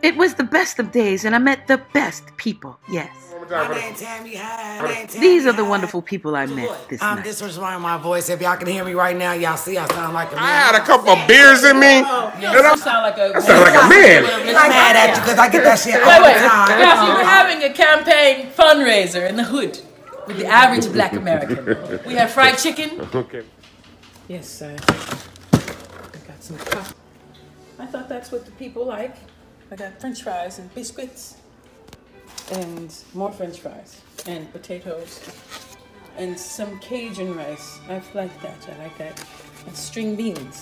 It was the best of days, and I met the best people, yes. My name's Tammy. Hi. These are the wonderful people I met this night. This was my voice. If y'all can hear me right now, y'all see I sound like a man. I had a couple of beers in me. I sound like a man. I'm mad at you because I get that shit all Wait. the time. Yes, we were having a campaign fundraiser in the hood with the average black American. We had fried chicken. Okay. Yes, sir. I got some coffee. I thought that's what the people like. I got french fries and biscuits. And more french fries. And potatoes. And some Cajun rice. I like that. And string beans.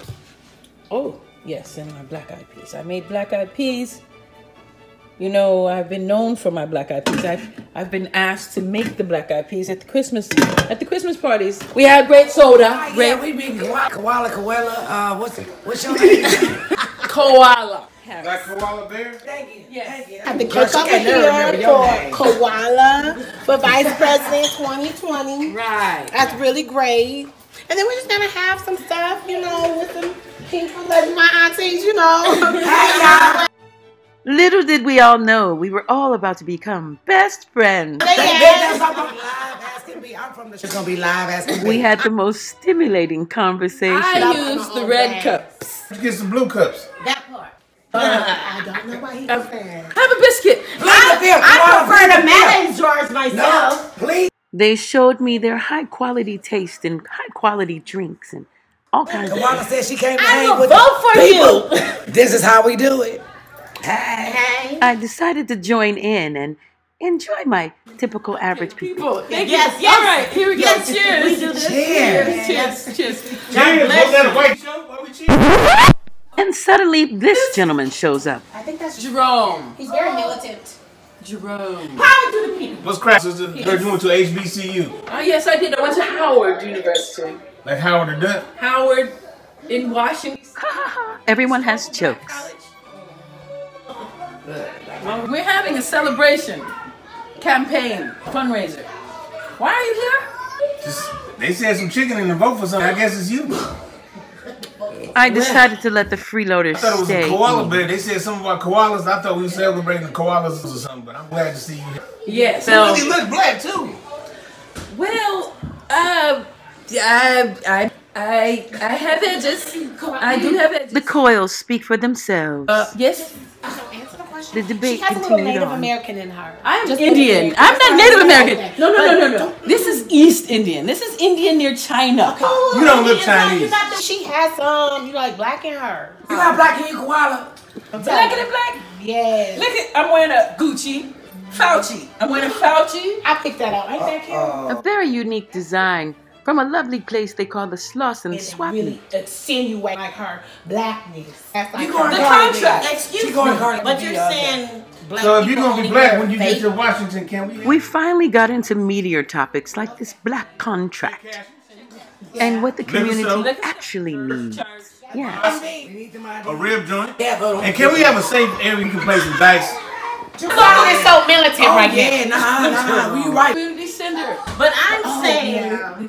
Oh, yes, and my black eyed peas. I made black eyed peas. You know, I've been known for my black eyed peas. I've been asked to make the black eyed peas at the Christmas parties. We had great soda. Yeah, we be koala. What's your name? Koala. That koala bear? Thank you. Yes. Thank you. Have the cake over here for Koala for Vice President 2020. Right. That's really great. And then we're just gonna have some stuff, you know, with some people like my aunties, you know. Hey, y'all. Little did we all know we were all about to become best friends. That's how I'm live as can be. I'm from the It's gonna be live as can be. We had the most stimulating conversation. I used the red cups. Let's get some blue cups. That part. I don't know why he was saying. Have a biscuit. I prefer the mayonnaise jars myself. No, please. They showed me their high-quality taste and high-quality drinks and all kinds of Kamala said she came to I hang will with vote for people. This is how we do it. Hey. I decided to join in and enjoy my typical average people. Yes. All right, here we go. Yes, Cheers. we do this. Cheers. Cheers. Cheers. Was that a white show? Why we cheering? And suddenly, this gentleman shows up. I think that's Jerome. He's very militant. Jerome. Power to the people. What's crap, sister? Heard you went to HBCU. Oh, yes, I did. I went to Howard University. Like Howard the Duck. Howard in Washington. Everyone has jokes. We're having a celebration, campaign, fundraiser. Why are you here? They said some chicken in the vote for something. I guess it's you. I decided to let the freeloaders I thought it was stay. a koala bear. They said something about koalas. I thought we were celebrating the koalas or something, but I'm glad to see you here. Yes. You really look black too. Well, I have edges. I do have edges. The coils speak for themselves. Yes. Answer the question. The debate She has a little continued Native on. American in her. I'm Just Indian. Native I'm not American. Native Just American. No. This is East Indian. This is Indian near China. You don't look Chinese. She has some, black in her. You got black in your koala. Black and black. Yes. Look at, I'm wearing a Gucci. Fauci. I'm wearing a Fauci. I picked that up. Ain't that cute? A very unique design from a lovely place they call the Sloss and It Swap. really insinuate like her blackness. That's like You going The to contract. Excuse She going me, Cardi but B, you're saying black So if you're people gonna be only black wear when you get fake? to Washington, can we? We finally got into meatier topics like this black contract and what the community soda. actually needs. Yeah. A rib joint. Yeah, but And can we have a safe area you can play some dice? It's so militant right now. yeah, nah, we right. Community center. But I'm saying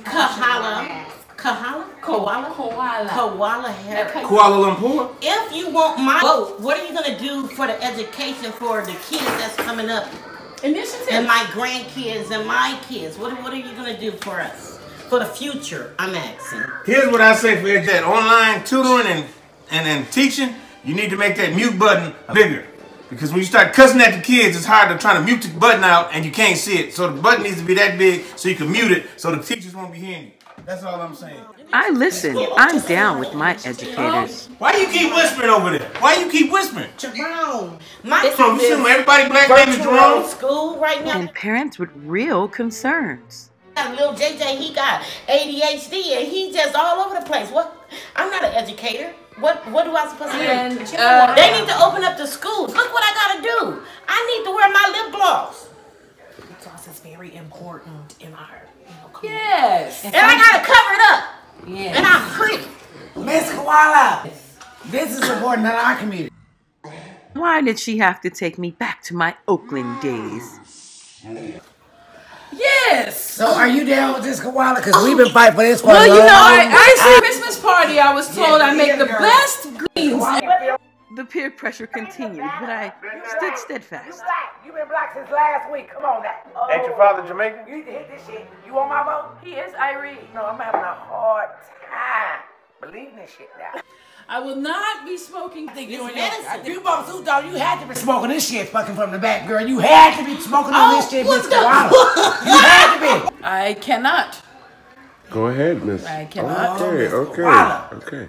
koala hair. Kuala Lumpur. If you want my vote, what are you gonna do for the education for the kids that's coming up Initiative. and my grandkids and my kids? What are you gonna do for us for the future? I'm asking. Here's what I say for that online tutoring and teaching. You need to make that mute button bigger. Because when you start cussing at the kids, it's hard to try to mute the button out and you can't see it. So the button needs to be that big so you can mute it so the teachers won't be hearing you. That's all I'm saying. I listen. I'm down with my educators. Why you keep whispering over there? Why you keep whispering? Jerome, my So you see everybody black baby virtual Jerome? school right now. And parents with real concerns. Little JJ, he got ADHD and he just all over the place. What? I'm not an educator. What do I supposed to do? And, They need to open up the schools. Look what I gotta do. I need to wear my lip gloss. Lip gloss is very important in our community. Yes. And I gotta cover it up. Yes. And I'm pretty. Miss Koala, this is important in our community. Why did she have to take me back to my Oakland days? Yes. So are you down with this koala? Because we've been fighting for this for Well, a you long know, time. I see Christmas party. I was told I make the best greens. The peer pressure continued, but I stood steadfast. You been black since last week. Come on now. Ain't your father Jamaican? You need to hit this shit. You want my vote? He is Irene. No, I'm having a hard time believing this shit now. I will not be smoking. You both too, dog. You had to be smoking this shit fucking from the back, girl. You had to be smoking on this shit, Mr. Waddle. You had to be. I cannot. Go ahead, Miss. I cannot. Okay.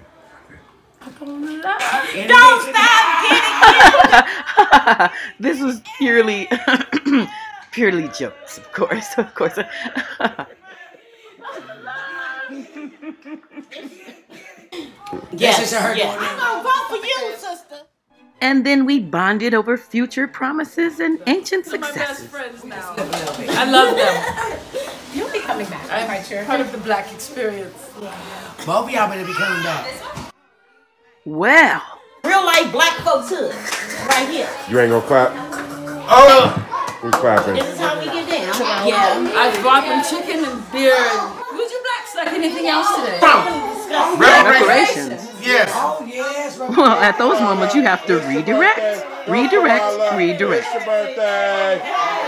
Don't stop getting This was purely jokes, of course. Yes, I'm gonna vote for you, sister. And then we bonded over future promises and ancient They're my best successes. friends now. I love them. You'll be coming back. I'm part of the black experience. Both of y'all better be coming back. Well, Real life black folks hood. Right here. You ain't gonna clap? Oh, Who's clapping? This is how we get down. Yeah, I brought them chicken and beer. Would you blacks like anything else today? reparations. yes. Oh, yes. Well, at those moments, you have to redirect. It's your birthday.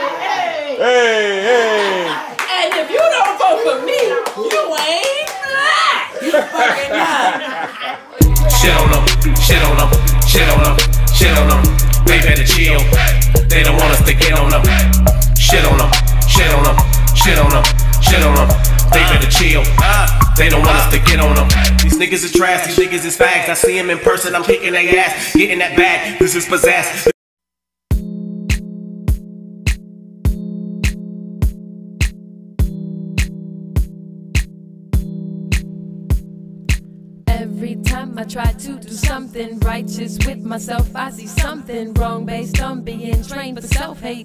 Hey. And if you don't vote for me, you ain't black. You fucking not. Shit on them. They better chill. They don't want us to get on them. Shit on them. They better chill. They don't want us to get on them. These niggas is trash, these niggas is fags. I see them in person, I'm kicking their ass. Getting that bag, this is possessed. Every time I try to do something righteous with myself, I see something wrong based on being trained for self-hate.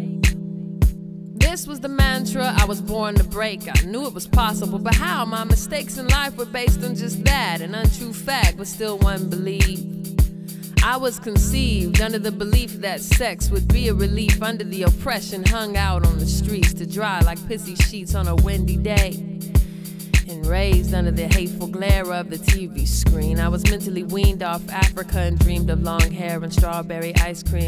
This was the mantra I was born to break. I knew it was possible, but how? My mistakes in life were based on just that, an untrue fact, but still one believed. I was conceived under the belief that sex would be a relief under the oppression hung out on the streets to dry like pissy sheets on a windy day. And raised under the hateful glare of the TV screen, I was mentally weaned off Africa and dreamed of long hair and strawberry ice cream.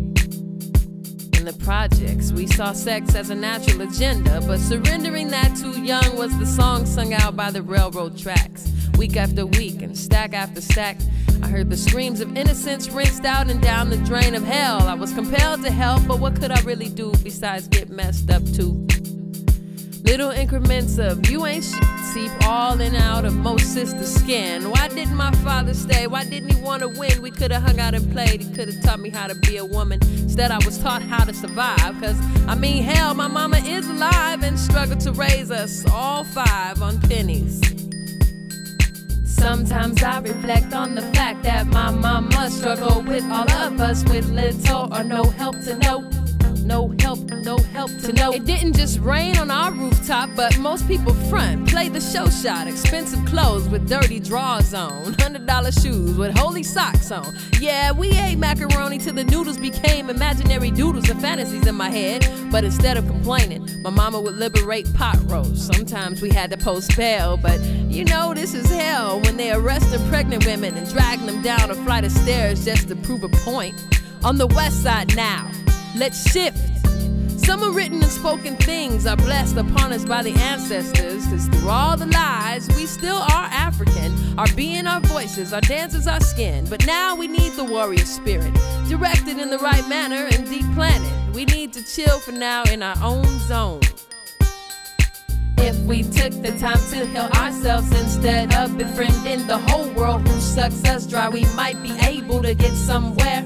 In the projects, we saw sex as a natural agenda, but surrendering that too young was the song sung out by the railroad tracks. Week after week and stack after stack, I heard the screams of innocence rinsed out and down the drain of hell. I was compelled to help, but what could I really do besides get messed up too? Little increments of you ain't shit seep all in out of most sisters' skin. Why didn't my father stay? Why didn't he want to win? We could have hung out and played. He could have taught me how to be a woman. Instead, I was taught how to survive. Cause, I mean, hell, my mama is alive and struggled to raise us all 5 on pennies. Sometimes I reflect on the fact that my mama struggled with all of us with little or no help to know. No help to know. It didn't just rain on our rooftop, but most people front, play the show shot. Expensive clothes with dirty drawers on, $100 shoes with holy socks on. Yeah, we ate macaroni till the noodles became imaginary doodles and fantasies in my head. But instead of complaining, my mama would liberate pot roast. Sometimes we had to post bail, but you know this is hell when they arrested pregnant women and dragging them down a flight of stairs just to prove a point. On the west side now, let's shift. Some written and spoken things are blessed upon us by the ancestors, cause through all the lies, we still are African. Our being, our voices, our dances, our skin. But now we need the warrior spirit, directed in the right manner and deep planted. We need to chill for now in our own zone. If we took the time to heal ourselves instead of befriending the whole world who sucks us dry, we might be able to get somewhere.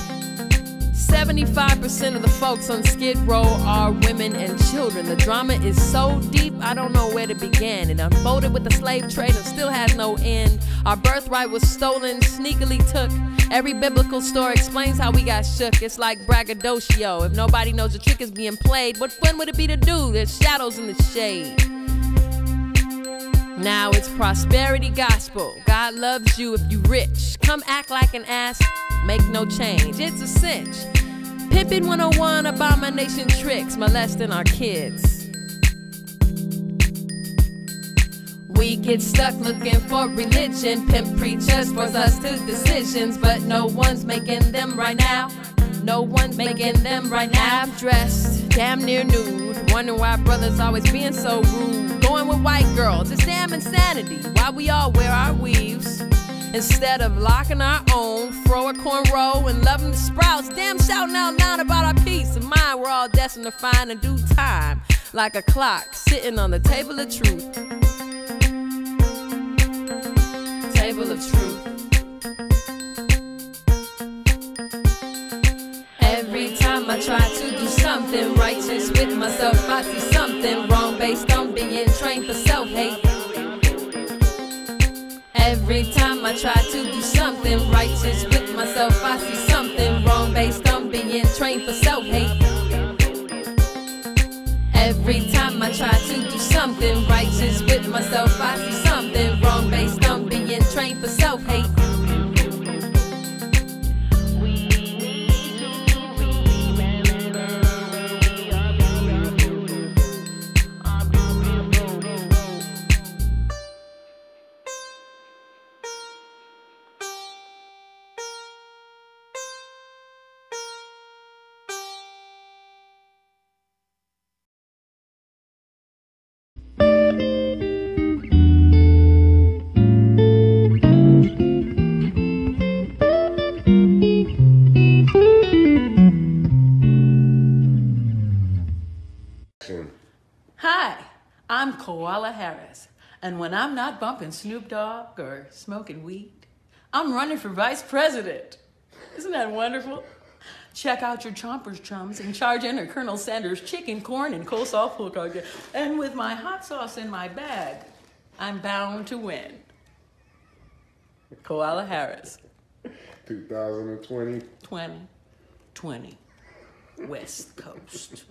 75% of the folks on Skid Row are women and children. The drama is so deep, I don't know where to begin. It unfolded with the slave trade and still has no end. Our birthright was stolen, sneakily took. Every biblical story explains how we got shook. It's like braggadocio. If nobody knows the trick is being played, what fun would it be to do? There's shadows in the shade. Now it's prosperity gospel. God loves you if you rich. Come act like an ass, make no change. It's a cinch. Pimpin' 101, abomination tricks, molesting our kids. We get stuck looking for religion. Pimp preachers force us to decisions, but no one's making them right now. No one's making them right now. I'm dressed damn near nude, wondering why brothers always being so rude. Going with white girls, it's damn insanity. Why we all wear our weaves instead of locking our own, throw a cornrow and loving the sprouts. Damn, shouting out loud about our peace of mind. We're all destined to find in due time, like a clock sitting on the table of truth. Table of truth. Every time I try to do something righteous with myself, I see something wrong based on being trained for self-hate. Every time I try to do something righteous with myself, I see something wrong based on being trained for self-hate. Every time I try to do something righteous with myself, I see something wrong based on being trained for self-hate. Hi, I'm Koala Harris, and when I'm not bumping Snoop Dogg or smoking weed, I'm running for vice president. Isn't that wonderful? Check out your Chompers Chums and charge in a Colonel Sanders chicken, corn, and coleslaw polka. And with my hot sauce in my bag, I'm bound to win. Koala Harris. 2020. 2020. West Coast.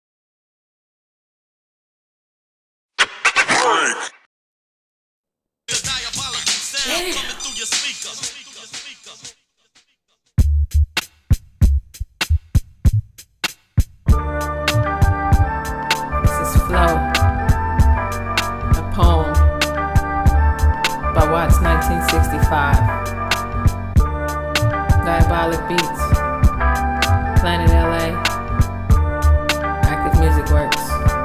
This is Flow, a poem by Watts 1965. Diabolic Beats, Planet LA, Active Music Works.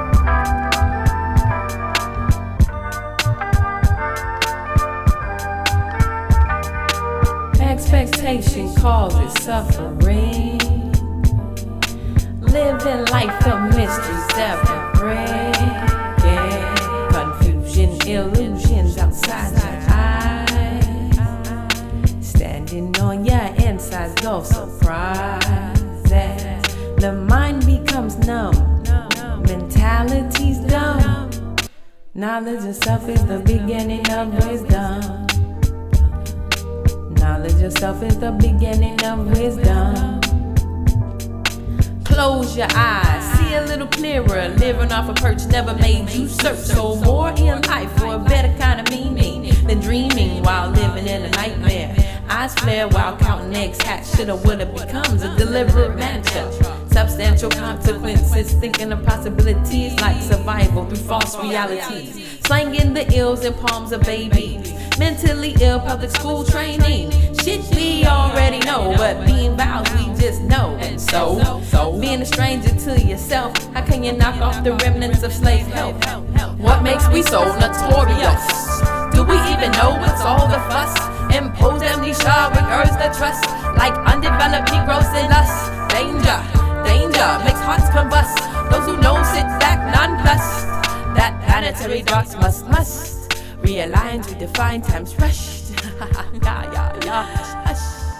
Expectation causes suffering. Living life of mysteries that bring confusion, illusions outside your eyes. Standing on your insides, no surprises. The mind becomes numb, mentality's dumb. Knowledge of self is the beginning of wisdom. Knowledge of self is the beginning of wisdom. Close your eyes, see a little clearer. Living off a perch never made you search. So more in life for a better kind of meaning than dreaming while living in a nightmare. Eyes flare while counting eggs, hatch, shoulda, woulda becomes a deliberate mantra. Substantial consequences, thinking of possibilities like survival through false realities. Slanging the ills in palms of babies. Mentally ill public school training. Shit we already know, but being vows we just know. And so being a stranger to yourself, how can you knock off the remnants of slave help? What makes we so notorious? Do we even know what's all the fuss? Impose amnesia, rehearse the trust, like undeveloped Negroes in us. Danger, danger, makes hearts combust. Those who know sit back nonplussed. That planetary dots must realign to define time's rushed. Hush.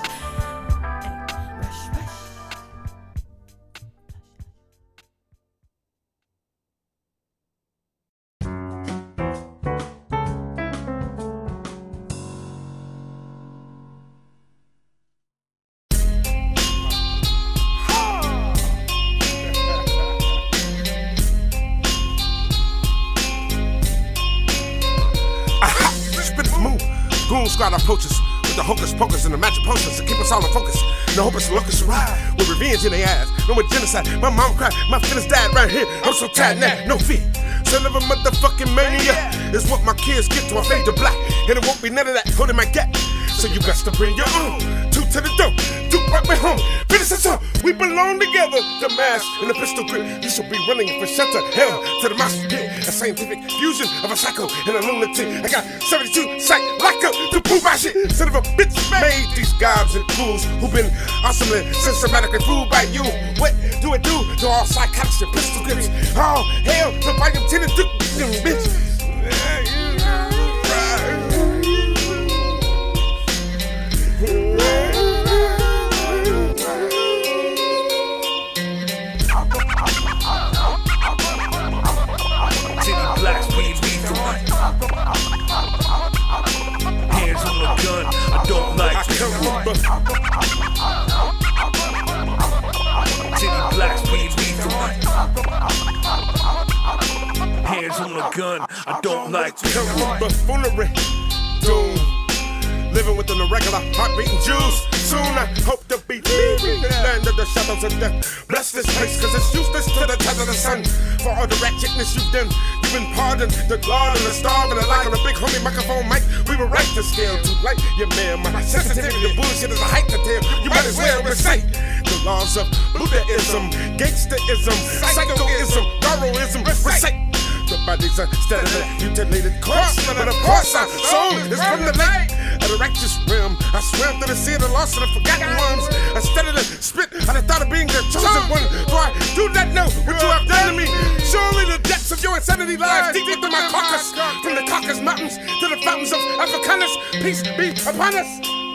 Goon squad approaches with the hocus pocus and the magic potions to keep us all in focus. No hopeless locust ride with revenge in their ass. No more genocide. My mom cried, my feelings died right here. I'm so tired now, no fear. son of a motherfucking mania. Is what my kids get to. I fade to black, and it won't be none of that holding my gap. So you got to bring your own. Two to the door, Duke right my home. Finish this up, we belong together. The mask and the pistol grip. You should be running for shelter. Hell to the monster pit. A scientific fusion of a psycho and a lunatic. I got 72 psych locked up to prove my shit. Son of a bitch made these gobs and fools who've been awesomely systematically fooled by you. What do it do to all psychotics and pistol grips? Oh, hell to volume 10 and Duke, bitch. Hands on the gun, I don't like City blacks, we hands on the gun, I don't like buffoonery. Doom. Living within the regular heart-beating Jews. Soon I hope to be leaving the land of the shadows of death. Bless this place, cause it's useless to the touch of the sun. For all the ratchetness you've done, you've been pardoned. The Lord and the star and the light on the big homie microphone mic. We were right to scale too light. Yeah, man, my sensitivity to bullshit is a height to tell. You might as well recite the laws of Buddhism, gangsterism, psychoism, Goroism. Recite. The bodies are steadily mutilated corpse, but of course our soul is from the lake. At a righteous realm, I swam through the sea of the lost and the forgotten ones. I steadily spit on the thought of being the chosen one. For I do not know what you have done to me. Surely the depths of your insanity lies deep within my carcass. From the Caucasus Mountains to the fountains of Africanus, peace be upon us.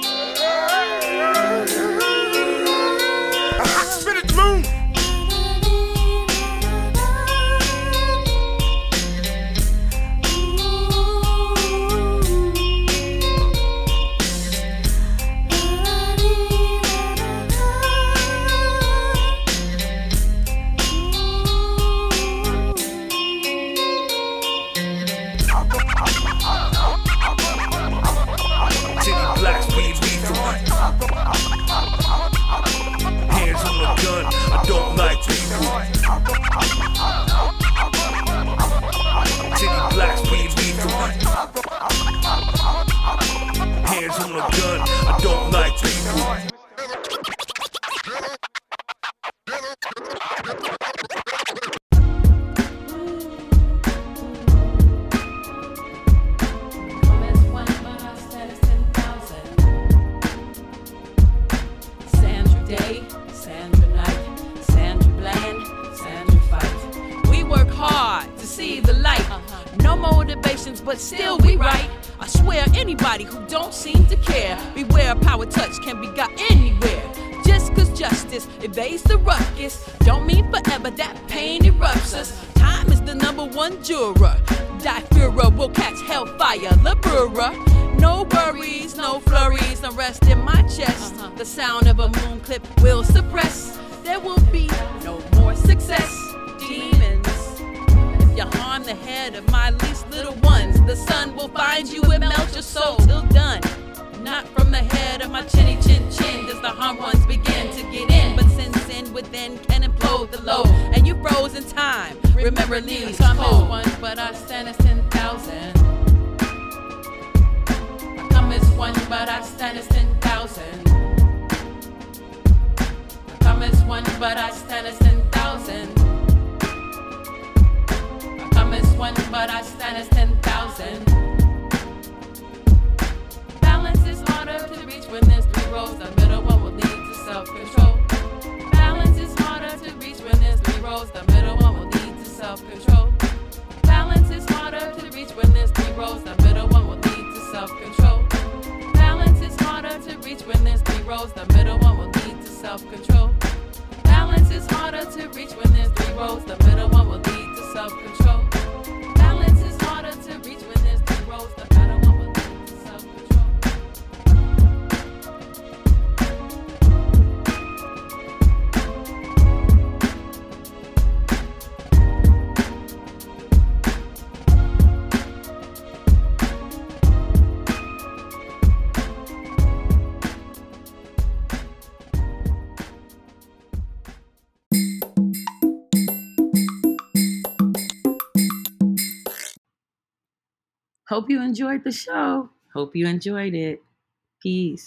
A hot spinach moon. Hands on the gun, I don't like people. City blacks, we hands on the gun, I don't like people. But still we right. I swear anybody who don't seem to care, beware power touch can be got anywhere. Just cause justice evades the ruckus don't mean forever that pain erupts us. Time is the #1 juror. Die Führer will catch hellfire, Liberer. No worries, no flurries, unrest in my chest. The sound of a moon clip will suppress. There will be no more success. Demons, you harm the head of my least little ones. The sun will find you and melt your soul till done. Not from the head of my chinny chin chin does the harm ones begin to get in. But sin within can implode the load. And you froze in time. Remember these come as one, but I stand as 10,000. I come as one, but I stand as 10,000. I come as one, but I stand as 10,000. One, but I stand as 10,000. Balance is harder to reach when there's 3 roads. The middle one will lead to self-control. Balance is harder to reach when there's 3 roads. The middle one will lead to self-control. Balance is harder to reach when there's 3 roads. The middle one will lead to self-control. Balance is harder to reach when there's 3 roads. The middle one will lead to self-control. Balance is harder to reach when there's 3 roads. The middle one will lead to self-control. Balance is harder to reach when there's 3 roads. The middle one will lead to self-control. Hope you enjoyed the show. Hope you enjoyed it. Peace.